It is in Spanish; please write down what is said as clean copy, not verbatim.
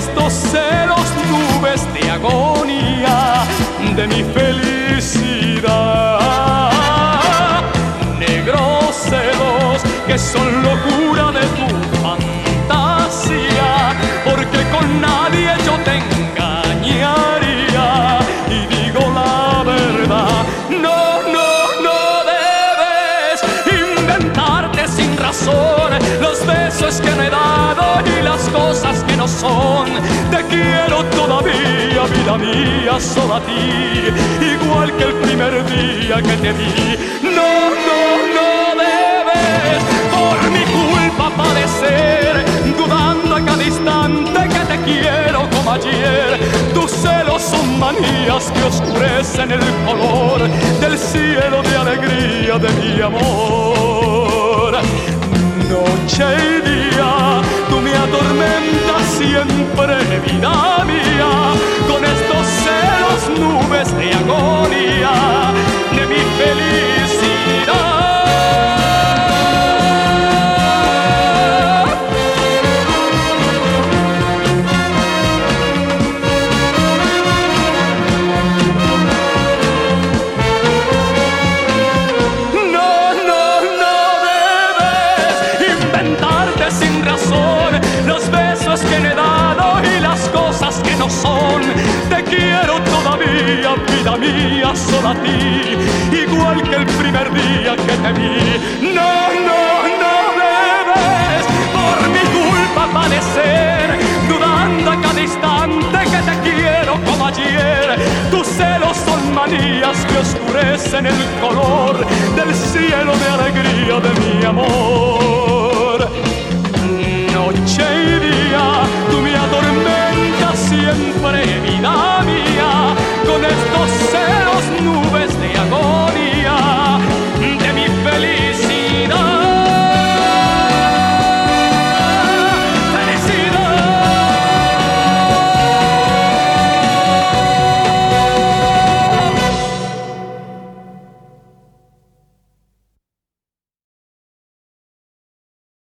estos celos nubes de agonía de mi felicidad. Negros celos que son locura de tu fantasía, porque con nadie yo te engañaría y digo la verdad. No, no, no debes inventarte sin razón los besos que me he dado y las cosas que no son. Te quiero todavía, vida mía, solo a ti, igual que el primer día que te vi. No, no, no debes por mi culpa padecer, dudando a cada instante que te quiero como ayer. Tus celos son manías que oscurecen el color del cielo de alegría de mi amor. Noche y día tú me atormentas siempre, vida mía, con estos celos nubes de agonía de mi felicidad. Son. Te quiero todavía, vida mía, solo a ti, igual que el primer día que te vi. No, no, no debes por mi culpa padecer, dudando a cada instante que te quiero como ayer. Tus celos son manías que oscurecen el color del cielo de alegría